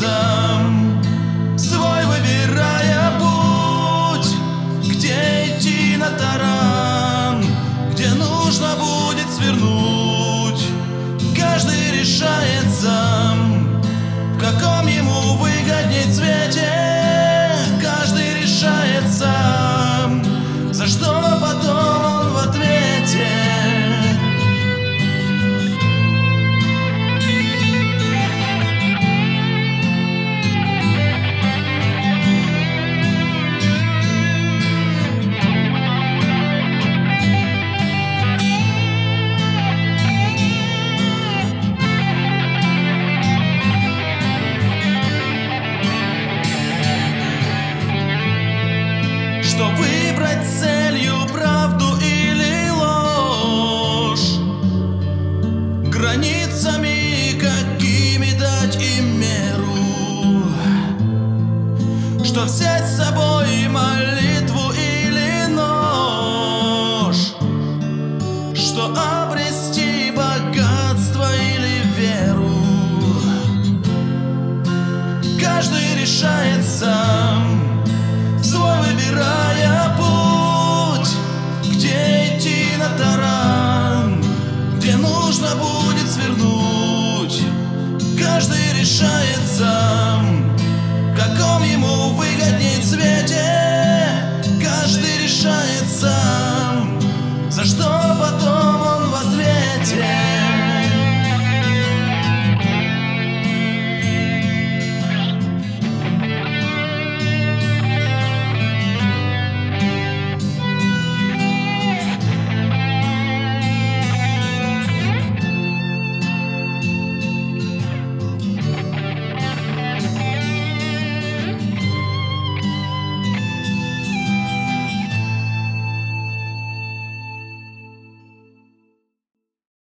сам, свой выбирая путь, где идти на таран, где нужно будет свернуть. Каждый решает сам, в каком ему выгодней цвете. Каждый решает сам, за что потом он в ответе. Что выбрать целью правду или ложь, границами какими дать им меру, что взять с собой молитву или нож, что обрести богатство или веру. Каждый решает сам, свой выбирая путь, где идти на таран, где нужно будет свернуть. Каждый решает сам, в каком ему выгодней цвете. Каждый решает